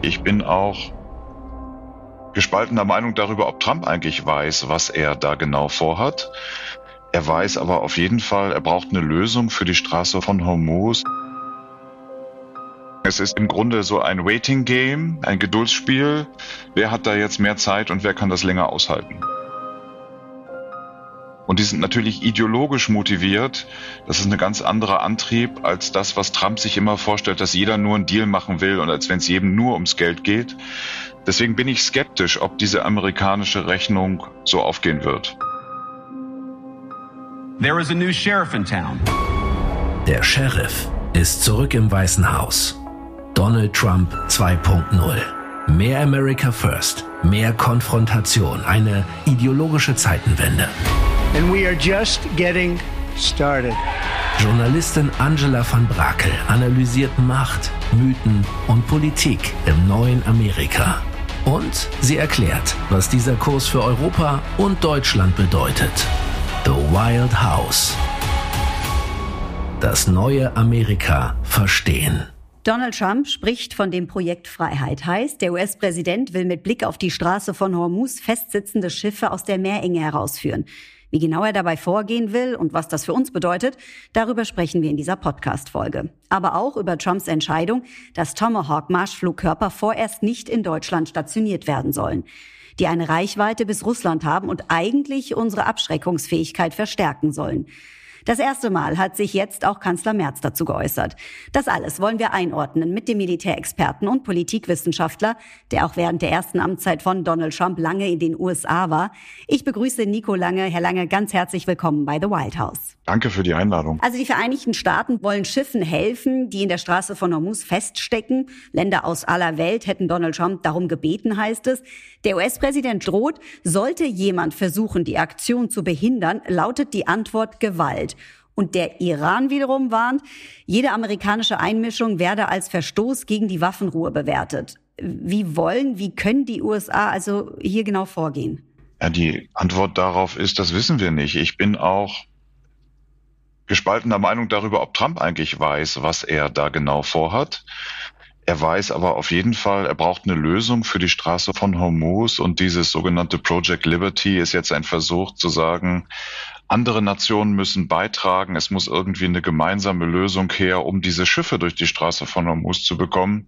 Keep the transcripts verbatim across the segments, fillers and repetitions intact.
Ich bin auch gespaltener Meinung darüber, ob Trump eigentlich weiß, was er da genau vorhat. Er weiß aber auf jeden Fall, er braucht eine Lösung für die Straße von Hormuz. Es ist im Grunde so ein Waiting Game, ein Geduldsspiel. Wer hat da jetzt mehr Zeit und wer kann das länger aushalten? Und die sind natürlich ideologisch motiviert. Das ist ein ganz anderer Antrieb als das, was Trump sich immer vorstellt, dass jeder nur einen Deal machen will und als wenn es jedem nur ums Geld geht. Deswegen bin ich skeptisch, ob diese amerikanische Rechnung so aufgehen wird. There is a new sheriff in town. Der Sheriff ist zurück im Weißen Haus. Donald Trump zwei Punkt null. Mehr America First, mehr Konfrontation, eine ideologische Zeitenwende. And we are just getting started. Journalistin Angela van Brakel analysiert Macht, Mythen und Politik im neuen Amerika. Und sie erklärt, was dieser Kurs für Europa und Deutschland bedeutet. The Wild House. Das neue Amerika verstehen. Donald Trump spricht von dem Projekt Freiheit. Heißt, der U S-Präsident will mit Blick auf die Straße von Hormuz festsitzende Schiffe aus der Meerenge herausführen. Wie genau er dabei vorgehen will und was das für uns bedeutet, darüber sprechen wir in dieser Podcast-Folge. Aber auch über Trumps Entscheidung, dass Tomahawk-Marschflugkörper vorerst nicht in Deutschland stationiert werden sollen, die eine Reichweite bis Russland haben und eigentlich unsere Abschreckungsfähigkeit verstärken sollen. Das erste Mal hat sich jetzt auch Kanzler Merz dazu geäußert. Das alles wollen wir einordnen mit dem Militärexperten und Politikwissenschaftler, der auch während der ersten Amtszeit von Donald Trump lange in den U S A war. Ich begrüße Nico Lange. Herr Lange, ganz herzlich willkommen bei The Wild House. Danke für die Einladung. Also die Vereinigten Staaten wollen Schiffen helfen, die in der Straße von Hormuz feststecken. Länder aus aller Welt hätten Donald Trump darum gebeten, heißt es. Der U S-Präsident droht, sollte jemand versuchen, die Aktion zu behindern, lautet die Antwort Gewalt. Und der Iran wiederum warnt, jede amerikanische Einmischung werde als Verstoß gegen die Waffenruhe bewertet. Wie wollen, wie können die U S A also hier genau vorgehen? Ja, die Antwort darauf ist, das wissen wir nicht. Ich bin auch gespaltener Meinung darüber, ob Trump eigentlich weiß, was er da genau vorhat. Er weiß aber auf jeden Fall, er braucht eine Lösung für die Straße von Hormuz und dieses sogenannte Project Liberty ist jetzt ein Versuch zu sagen, andere Nationen müssen beitragen, es muss irgendwie eine gemeinsame Lösung her, um diese Schiffe durch die Straße von Hormuz zu bekommen.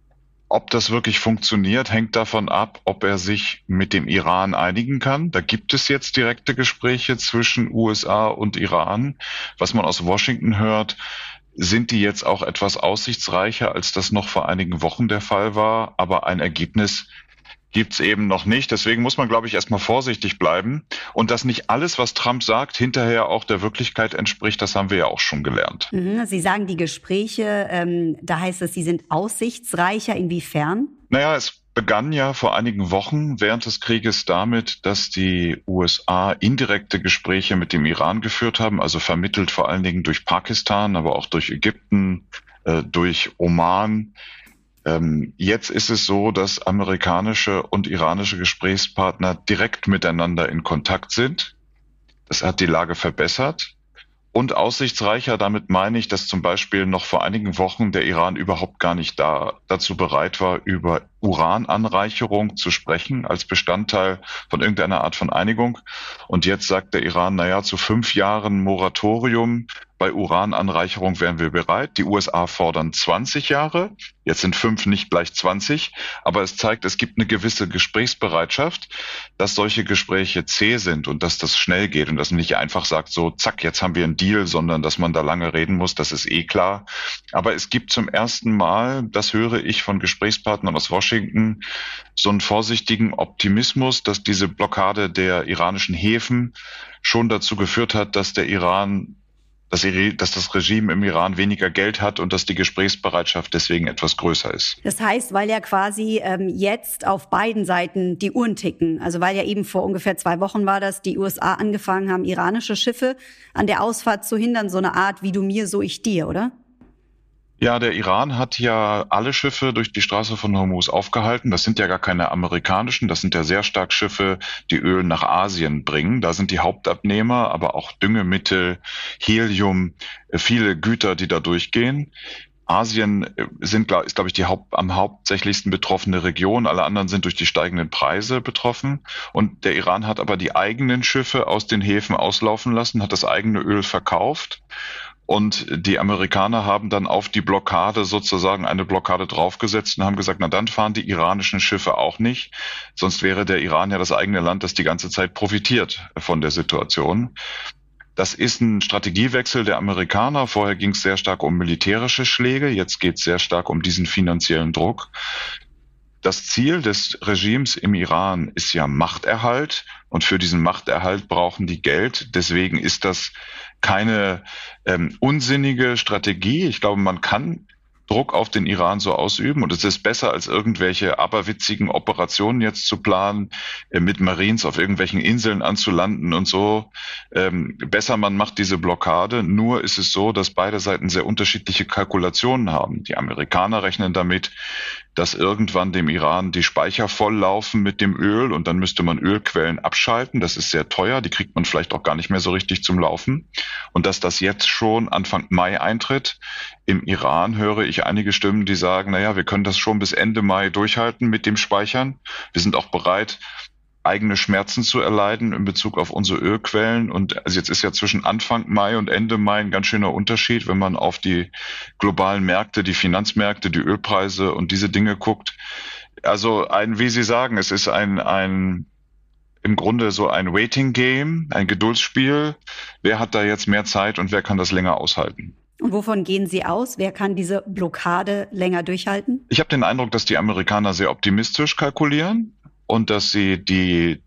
Ob das wirklich funktioniert, hängt davon ab, ob er sich mit dem Iran einigen kann. Da gibt es jetzt direkte Gespräche zwischen U S A und Iran. Was man aus Washington hört, sind die jetzt auch etwas aussichtsreicher, als das noch vor einigen Wochen der Fall war. Aber ein Ergebnis gibt's eben noch nicht. Deswegen muss man, glaube ich, erstmal vorsichtig bleiben. Und dass nicht alles, was Trump sagt, hinterher auch der Wirklichkeit entspricht, das haben wir ja auch schon gelernt. Mhm, Sie sagen die Gespräche, ähm, da heißt es, sie sind aussichtsreicher. Inwiefern? Naja, es begann ja vor einigen Wochen während des Krieges damit, dass die U S A indirekte Gespräche mit dem Iran geführt haben, also vermittelt vor allen Dingen durch Pakistan, aber auch durch Ägypten, äh, durch Oman. Ähm, jetzt ist es so, dass amerikanische und iranische Gesprächspartner direkt miteinander in Kontakt sind. Das hat die Lage verbessert. Und aussichtsreicher, damit meine ich, dass zum Beispiel noch vor einigen Wochen der Iran überhaupt gar nicht da, dazu bereit war, über Urananreicherung zu sprechen als Bestandteil von irgendeiner Art von Einigung. Und jetzt sagt der Iran, naja, zu fünf Jahren Moratorium bei Urananreicherung wären wir bereit. Die U S A fordern zwanzig Jahre. Jetzt sind fünf nicht gleich zwanzig. Aber es zeigt, es gibt eine gewisse Gesprächsbereitschaft, dass solche Gespräche zäh sind und dass das schnell geht und dass man nicht einfach sagt, so zack, jetzt haben wir einen Deal, sondern dass man da lange reden muss. Das ist eh klar. Aber es gibt zum ersten Mal, das höre ich von Gesprächspartnern aus Washington, so einen vorsichtigen Optimismus, dass diese Blockade der iranischen Häfen schon dazu geführt hat, dass der Iran Dass, dass das Regime im Iran weniger Geld hat und dass die Gesprächsbereitschaft deswegen etwas größer ist. Das heißt, weil ja quasi ähm, jetzt auf beiden Seiten die Uhren ticken. Also weil ja eben vor ungefähr zwei Wochen war das, die U S A angefangen haben, iranische Schiffe an der Ausfahrt zu hindern. So eine Art wie du mir, so ich dir, oder? Ja, der Iran hat ja alle Schiffe durch die Straße von Hormuz aufgehalten. Das sind ja gar keine amerikanischen, das sind ja sehr stark Schiffe, die Öl nach Asien bringen. Da sind die Hauptabnehmer, aber auch Düngemittel, Helium, viele Güter, die da durchgehen. Asien sind, ist, glaube ich, die Haupt, am hauptsächlichsten betroffene Region. Alle anderen sind durch die steigenden Preise betroffen. Und der Iran hat aber die eigenen Schiffe aus den Häfen auslaufen lassen, hat das eigene Öl verkauft. Und die Amerikaner haben dann auf die Blockade sozusagen eine Blockade draufgesetzt und haben gesagt, na dann fahren die iranischen Schiffe auch nicht. Sonst wäre der Iran ja das eigene Land, das die ganze Zeit profitiert von der Situation. Das ist ein Strategiewechsel der Amerikaner. Vorher ging es sehr stark um militärische Schläge, jetzt geht es sehr stark um diesen finanziellen Druck. Das Ziel des Regimes im Iran ist ja Machterhalt und für diesen Machterhalt brauchen die Geld. Deswegen ist das keine ähm, unsinnige Strategie. Ich glaube, man kann Druck auf den Iran so ausüben und es ist besser, als irgendwelche aberwitzigen Operationen jetzt zu planen, äh, mit Marines auf irgendwelchen Inseln anzulanden und so. Ähm, besser, man macht diese Blockade. Nur ist es so, dass beide Seiten sehr unterschiedliche Kalkulationen haben. Die Amerikaner rechnen damit, dass irgendwann dem Iran die Speicher volllaufen mit dem Öl und dann müsste man Ölquellen abschalten. Das ist sehr teuer, die kriegt man vielleicht auch gar nicht mehr so richtig zum Laufen. Und dass das jetzt schon Anfang Mai eintritt. Im Iran höre ich einige Stimmen, die sagen, naja, wir können das schon bis Ende Mai durchhalten mit dem Speichern. Wir sind auch bereit, eigene Schmerzen zu erleiden in Bezug auf unsere Ölquellen. Und also jetzt ist ja zwischen Anfang Mai und Ende Mai ein ganz schöner Unterschied, wenn man auf die globalen Märkte, die Finanzmärkte, die Ölpreise und diese Dinge guckt. Also ein, wie Sie sagen, es ist ein, ein im Grunde so ein Waiting Game, ein Geduldsspiel. Wer hat da jetzt mehr Zeit und wer kann das länger aushalten? Und wovon gehen Sie aus? Wer kann diese Blockade länger durchhalten? Ich habe den Eindruck, dass die Amerikaner sehr optimistisch kalkulieren und dass sie die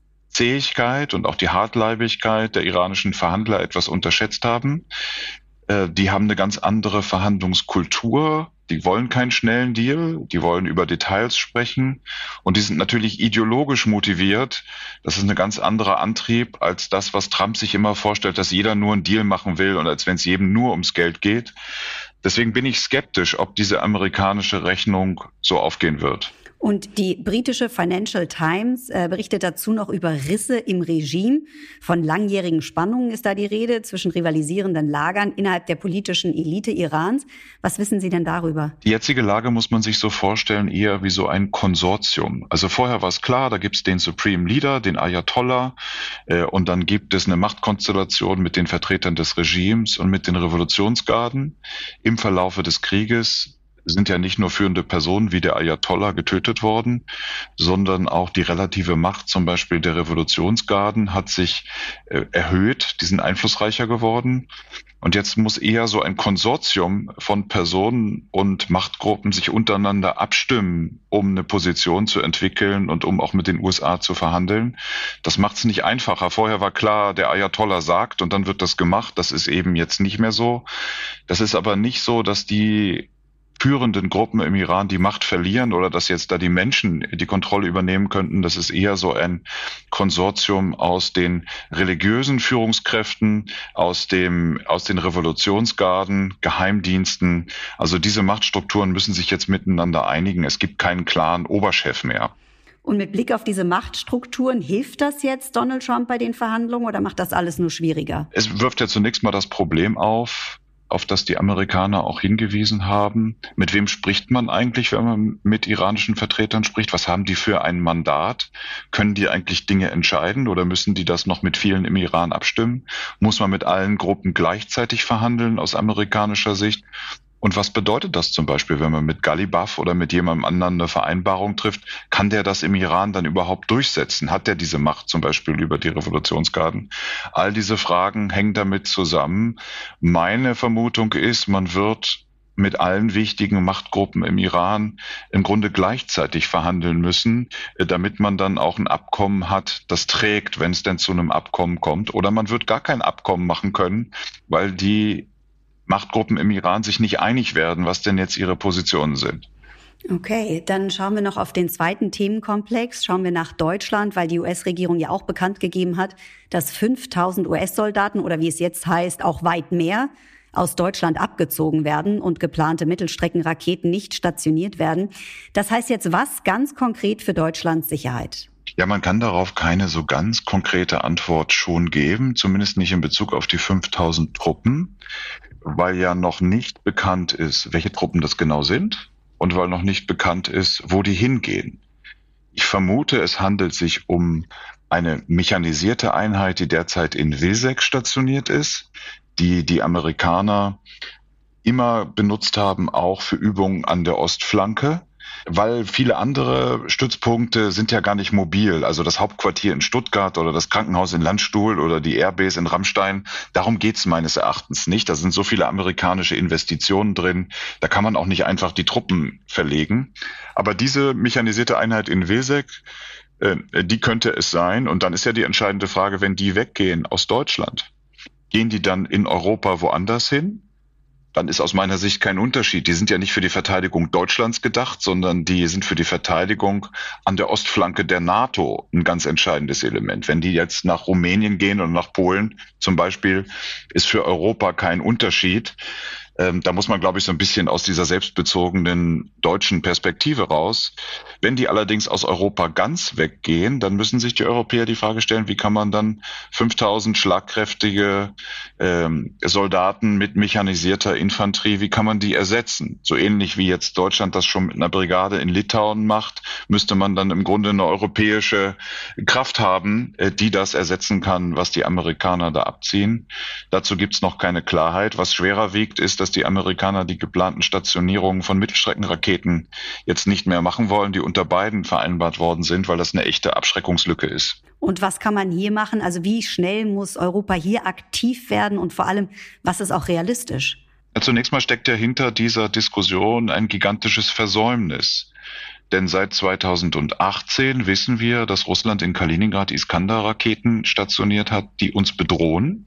Zähigkeit und auch die Hartleibigkeit der iranischen Verhandler etwas unterschätzt haben. Äh, die haben eine ganz andere Verhandlungskultur. Die wollen keinen schnellen Deal, die wollen über Details sprechen und die sind natürlich ideologisch motiviert. Das ist ein ganz anderer Antrieb als das, was Trump sich immer vorstellt, dass jeder nur einen Deal machen will und als wenn es jedem nur ums Geld geht. Deswegen bin ich skeptisch, ob diese amerikanische Rechnung so aufgehen wird. Und die britische Financial Times äh, berichtet dazu noch über Risse im Regime. Von langjährigen Spannungen ist da die Rede zwischen rivalisierenden Lagern innerhalb der politischen Elite Irans. Was wissen Sie denn darüber? Die jetzige Lage muss man sich so vorstellen, eher wie so ein Konsortium. Also vorher war es klar, da gibt es den Supreme Leader, den Ayatollah, äh, und dann gibt es eine Machtkonstellation mit den Vertretern des Regimes und mit den Revolutionsgarden. Im Verlaufe des Krieges sind ja nicht nur führende Personen wie der Ayatollah getötet worden, sondern auch die relative Macht zum Beispiel der Revolutionsgarden hat sich äh, erhöht, die sind einflussreicher geworden. Und jetzt muss eher so ein Konsortium von Personen und Machtgruppen sich untereinander abstimmen, um eine Position zu entwickeln und um auch mit den U S A zu verhandeln. Das macht es nicht einfacher. Vorher war klar, der Ayatollah sagt und dann wird das gemacht. Das ist eben jetzt nicht mehr so. Das ist aber nicht so, dass die führenden Gruppen im Iran die Macht verlieren oder dass jetzt da die Menschen die Kontrolle übernehmen könnten. Das ist eher so ein Konsortium aus den religiösen Führungskräften, aus dem, aus den Revolutionsgarden, Geheimdiensten. Also diese Machtstrukturen müssen sich jetzt miteinander einigen. Es gibt keinen klaren Oberchef mehr. Und mit Blick auf diese Machtstrukturen, hilft das jetzt Donald Trump bei den Verhandlungen oder macht das alles nur schwieriger? Es wirft ja zunächst mal das Problem auf, auf das die Amerikaner auch hingewiesen haben. Mit wem spricht man eigentlich, wenn man mit iranischen Vertretern spricht? Was haben die für ein Mandat? Können die eigentlich Dinge entscheiden oder müssen die das noch mit vielen im Iran abstimmen? Muss man mit allen Gruppen gleichzeitig verhandeln aus amerikanischer Sicht? Und was bedeutet das zum Beispiel, wenn man mit Ghalibaf oder mit jemandem anderen eine Vereinbarung trifft? Kann der das im Iran dann überhaupt durchsetzen? Hat der diese Macht zum Beispiel über die Revolutionsgarden? All diese Fragen hängen damit zusammen. Meine Vermutung ist, man wird mit allen wichtigen Machtgruppen im Iran im Grunde gleichzeitig verhandeln müssen, damit man dann auch ein Abkommen hat, das trägt, wenn es denn zu einem Abkommen kommt. Oder man wird gar kein Abkommen machen können, weil die Machtgruppen im Iran sich nicht einig werden, was denn jetzt ihre Positionen sind. Okay, dann schauen wir noch auf den zweiten Themenkomplex. Schauen wir nach Deutschland, weil die U S-Regierung ja auch bekannt gegeben hat, dass fünftausend U S-Soldaten oder wie es jetzt heißt, auch weit mehr aus Deutschland abgezogen werden und geplante Mittelstreckenraketen nicht stationiert werden. Das heißt jetzt was ganz konkret für Deutschlands Sicherheit? Ja, man kann darauf keine so ganz konkrete Antwort schon geben, zumindest nicht in Bezug auf die fünftausend Truppen. weil ja noch nicht bekannt ist, welche Truppen das genau sind und weil noch nicht bekannt ist, wo die hingehen. Ich vermute, es handelt sich um eine mechanisierte Einheit, die derzeit in Wilczek stationiert ist, die die Amerikaner immer benutzt haben, auch für Übungen an der Ostflanke, weil viele andere Stützpunkte sind ja gar nicht mobil. Also das Hauptquartier in Stuttgart oder das Krankenhaus in Landstuhl oder die Airbase in Rammstein, darum geht's meines Erachtens nicht. Da sind so viele amerikanische Investitionen drin, da kann man auch nicht einfach die Truppen verlegen. Aber diese mechanisierte Einheit in Wilczek, äh, die könnte es sein. Und dann ist ja die entscheidende Frage, wenn die weggehen aus Deutschland, gehen die dann in Europa woanders hin? Dann ist aus meiner Sicht kein Unterschied. Die sind ja nicht für die Verteidigung Deutschlands gedacht, sondern die sind für die Verteidigung an der Ostflanke der NATO ein ganz entscheidendes Element. Wenn die jetzt nach Rumänien gehen und nach Polen zum Beispiel, ist für Europa kein Unterschied. Ähm, da muss man, glaube ich, so ein bisschen aus dieser selbstbezogenen deutschen Perspektive raus. Wenn die allerdings aus Europa ganz weggehen, dann müssen sich die Europäer die Frage stellen, wie kann man dann fünftausend schlagkräftige ähm, Soldaten mit mechanisierter Infanterie, wie kann man die ersetzen? So ähnlich wie jetzt Deutschland das schon mit einer Brigade in Litauen macht, müsste man dann im Grunde eine europäische Kraft haben, äh, die das ersetzen kann, was die Amerikaner da abziehen. Dazu gibt's noch keine Klarheit. Was schwerer wiegt, ist, dass die Amerikaner die geplanten Stationierungen von Mittelstreckenraketen jetzt nicht mehr machen wollen, die unter Biden vereinbart worden sind, weil das eine echte Abschreckungslücke ist. Und was kann man hier machen? Also wie schnell muss Europa hier aktiv werden und vor allem, was ist auch realistisch? Zunächst mal steckt ja hinter dieser Diskussion ein gigantisches Versäumnis. Denn seit zweitausendachtzehn wissen wir, dass Russland in Kaliningrad Iskander-Raketen stationiert hat, die uns bedrohen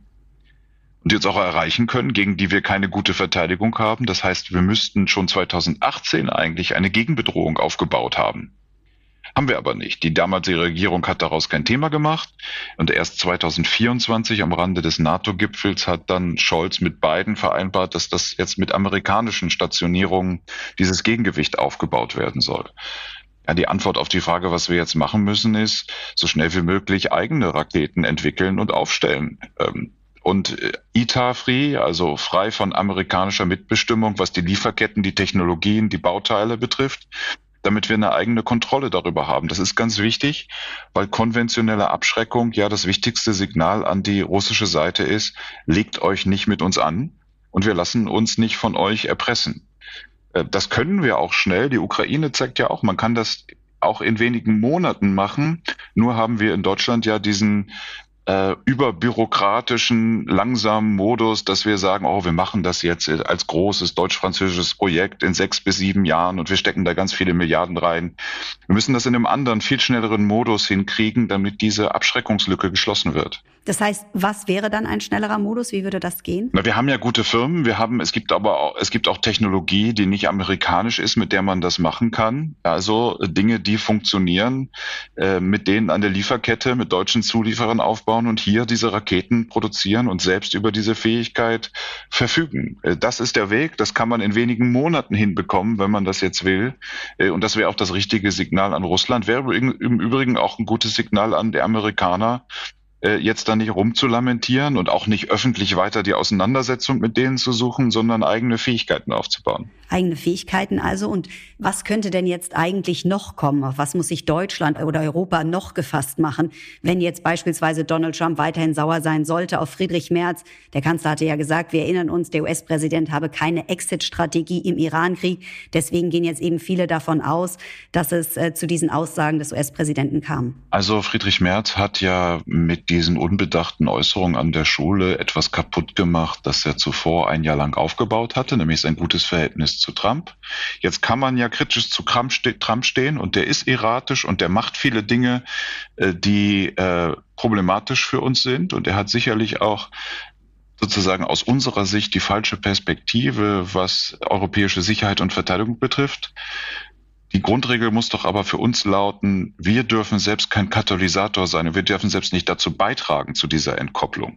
und jetzt auch erreichen können, gegen die wir keine gute Verteidigung haben. Das heißt, wir müssten schon zweitausendachtzehn eigentlich eine Gegenbedrohung aufgebaut haben. Haben wir aber nicht. Die damalige Regierung hat daraus kein Thema gemacht und erst zweitausendvierundzwanzig am Rande des NATO-Gipfels hat dann Scholz mit Biden vereinbart, dass das jetzt mit amerikanischen Stationierungen dieses Gegengewicht aufgebaut werden soll. Ja, die Antwort auf die Frage, was wir jetzt machen müssen, ist, so schnell wie möglich eigene Raketen entwickeln und aufstellen. Ähm, Und I T A R-free, also frei von amerikanischer Mitbestimmung, was die Lieferketten, die Technologien, die Bauteile betrifft, damit wir eine eigene Kontrolle darüber haben. Das ist ganz wichtig, weil konventionelle Abschreckung ja das wichtigste Signal an die russische Seite ist, legt euch nicht mit uns an und wir lassen uns nicht von euch erpressen. Das können wir auch schnell. Die Ukraine zeigt ja auch, man kann das auch in wenigen Monaten machen. Nur haben wir in Deutschland ja diesen Äh, überbürokratischen, langsamen Modus, dass wir sagen, oh, wir machen das jetzt als großes deutsch-französisches Projekt in sechs bis sieben Jahren und wir stecken da ganz viele Milliarden rein. Wir müssen das in einem anderen, viel schnelleren Modus hinkriegen, damit diese Abschreckungslücke geschlossen wird. Das heißt, was wäre dann ein schnellerer Modus? Wie würde das gehen? Na, wir haben ja gute Firmen. Wir haben, es gibt aber auch, es gibt auch Technologie, die nicht amerikanisch ist, mit der man das machen kann. Also Dinge, die funktionieren, äh, mit denen an der Lieferkette mit deutschen Zulieferern aufbauen und hier diese Raketen produzieren und selbst über diese Fähigkeit verfügen. Äh, das ist der Weg. Das kann man in wenigen Monaten hinbekommen, wenn man das jetzt will. Äh, und das wäre auch das richtige Signal an Russland. Wäre im Übrigen auch ein gutes Signal an die Amerikaner, jetzt da nicht rumzulamentieren und auch nicht öffentlich weiter die Auseinandersetzung mit denen zu suchen, sondern eigene Fähigkeiten aufzubauen. Eigene Fähigkeiten also. Und was könnte denn jetzt eigentlich noch kommen? Auf was muss sich Deutschland oder Europa noch gefasst machen, wenn jetzt beispielsweise Donald Trump weiterhin sauer sein sollte auf Friedrich Merz? Der Kanzler hatte ja gesagt, wir erinnern uns, der U S-Präsident habe keine Exit-Strategie im Iran-Krieg. Deswegen gehen jetzt eben viele davon aus, dass es äh, zu diesen Aussagen des U S-Präsidenten kam. Also Friedrich Merz hat ja mit diesen unbedachten Äußerungen an der Schule etwas kaputt gemacht, das er zuvor ein Jahr lang aufgebaut hatte, nämlich sein gutes Verhältnis zu Trump. Jetzt kann man ja kritisch zu Trump stehen und der ist erratisch und der macht viele Dinge, die äh, problematisch für uns sind und er hat sicherlich auch sozusagen aus unserer Sicht die falsche Perspektive, was europäische Sicherheit und Verteidigung betrifft. Die Grundregel muss doch aber für uns lauten, wir dürfen selbst kein Katalysator sein und wir dürfen selbst nicht dazu beitragen zu dieser Entkopplung.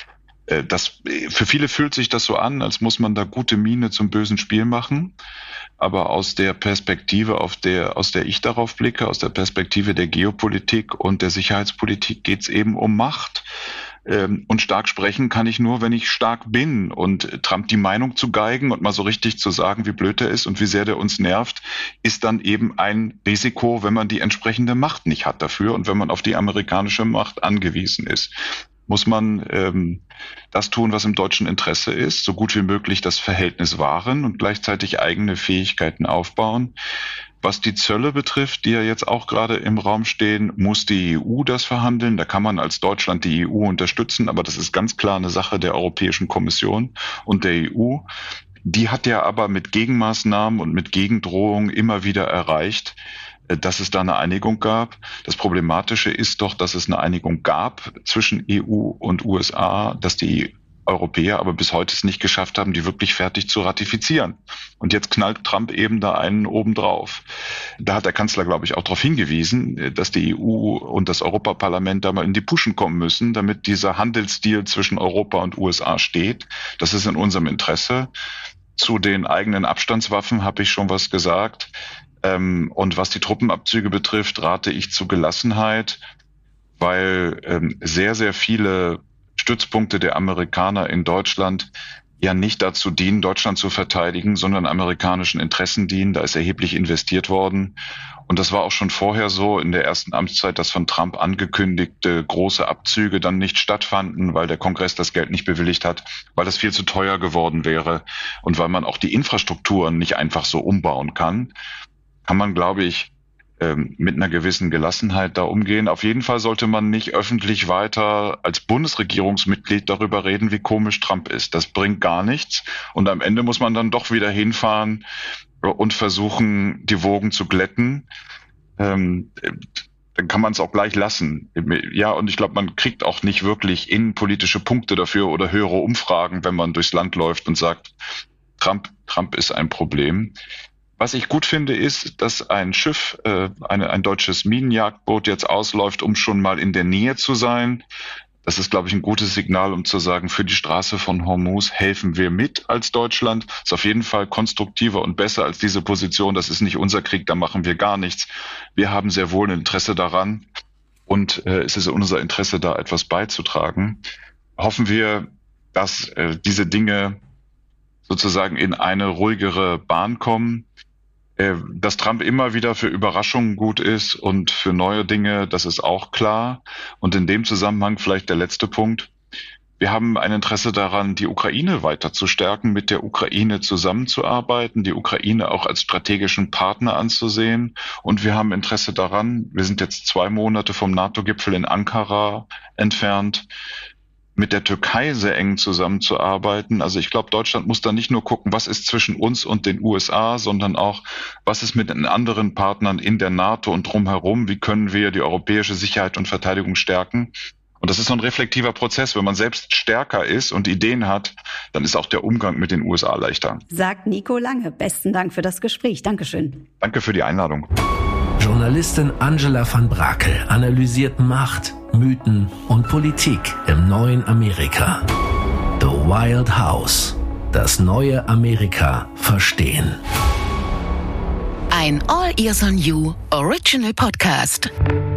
Das, für viele fühlt sich das so an, als muss man da gute Miene zum bösen Spiel machen. Aber aus der Perspektive, auf der, aus der ich darauf blicke, aus der Perspektive der Geopolitik und der Sicherheitspolitik geht es eben um Macht. Und stark sprechen kann ich nur, wenn ich stark bin. Und Trump die Meinung zu geigen und mal so richtig zu sagen, wie blöd er ist und wie sehr der uns nervt, ist dann eben ein Risiko, wenn man die entsprechende Macht nicht hat dafür und wenn man auf die amerikanische Macht angewiesen ist. Muss man ähm, das tun, was im deutschen Interesse ist, so gut wie möglich das Verhältnis wahren und gleichzeitig eigene Fähigkeiten aufbauen. Was die Zölle betrifft, die ja jetzt auch gerade im Raum stehen, muss die E U das verhandeln. Da kann man als Deutschland die E U unterstützen, aber das ist ganz klar eine Sache der Europäischen Kommission und der E U. Die hat ja aber mit Gegenmaßnahmen und mit Gegendrohungen immer wieder erreicht, dass es da eine Einigung gab. Das Problematische ist doch, dass es eine Einigung gab zwischen E U und U S A, dass die Europäer aber bis heute es nicht geschafft haben, die wirklich fertig zu ratifizieren. Und jetzt knallt Trump eben da einen obendrauf. Da hat der Kanzler, glaube ich, auch darauf hingewiesen, dass die E U und das Europaparlament da mal in die Puschen kommen müssen, damit dieser Handelsdeal zwischen Europa und U S A steht. Das ist in unserem Interesse. Zu den eigenen Abstandswaffen habe ich schon was gesagt. Und was die Truppenabzüge betrifft, rate ich zu Gelassenheit, weil sehr, sehr viele Stützpunkte der Amerikaner in Deutschland ja nicht dazu dienen, Deutschland zu verteidigen, sondern amerikanischen Interessen dienen. Da ist erheblich investiert worden. Und das war auch schon vorher so in der ersten Amtszeit, dass von Trump angekündigte große Abzüge dann nicht stattfanden, weil der Kongress das Geld nicht bewilligt hat, weil das viel zu teuer geworden wäre und weil man auch die Infrastrukturen nicht einfach so umbauen kann. Kann man, glaube ich, mit einer gewissen Gelassenheit da umgehen. Auf jeden Fall sollte man nicht öffentlich weiter als Bundesregierungsmitglied darüber reden, wie komisch Trump ist. Das bringt gar nichts. Und am Ende muss man dann doch wieder hinfahren und versuchen, die Wogen zu glätten. Ähm, dann kann man es auch gleich lassen. Ja, und ich glaube, man kriegt auch nicht wirklich innenpolitische Punkte dafür oder höhere Umfragen, wenn man durchs Land läuft und sagt, Trump, Trump ist ein Problem. Was ich gut finde, ist, dass ein Schiff, äh, eine, ein deutsches Minenjagdboot jetzt ausläuft, um schon mal in der Nähe zu sein. Das ist, glaube ich, ein gutes Signal, um zu sagen, für die Straße von Hormuz helfen wir mit als Deutschland. Ist auf jeden Fall konstruktiver und besser als diese Position. Das ist nicht unser Krieg, da machen wir gar nichts. Wir haben sehr wohl ein Interesse daran und äh, es ist unser Interesse, da etwas beizutragen. Hoffen wir, dass äh, diese Dinge sozusagen in eine ruhigere Bahn kommen. Dass Trump immer wieder für Überraschungen gut ist und für neue Dinge, das ist auch klar. Und in dem Zusammenhang vielleicht der letzte Punkt. Wir haben ein Interesse daran, die Ukraine weiter zu stärken, mit der Ukraine zusammenzuarbeiten, die Ukraine auch als strategischen Partner anzusehen. Und wir haben Interesse daran, wir sind jetzt zwei Monate vom NATO-Gipfel in Ankara entfernt, mit der Türkei sehr eng zusammenzuarbeiten. Also ich glaube, Deutschland muss da nicht nur gucken, was ist zwischen uns und den U S A, sondern auch, was ist mit den anderen Partnern in der NATO und drumherum, wie können wir die europäische Sicherheit und Verteidigung stärken. Und das ist so ein reflektiver Prozess. Wenn man selbst stärker ist und Ideen hat, dann ist auch der Umgang mit den U S A leichter. Sagt Nico Lange. Besten Dank für das Gespräch. Dankeschön. Danke für die Einladung. Journalistin Angela van Brakel analysiert Macht, Mythen und Politik im neuen Amerika. The Wild House. Das neue Amerika verstehen. Ein All Ears on You Original Podcast.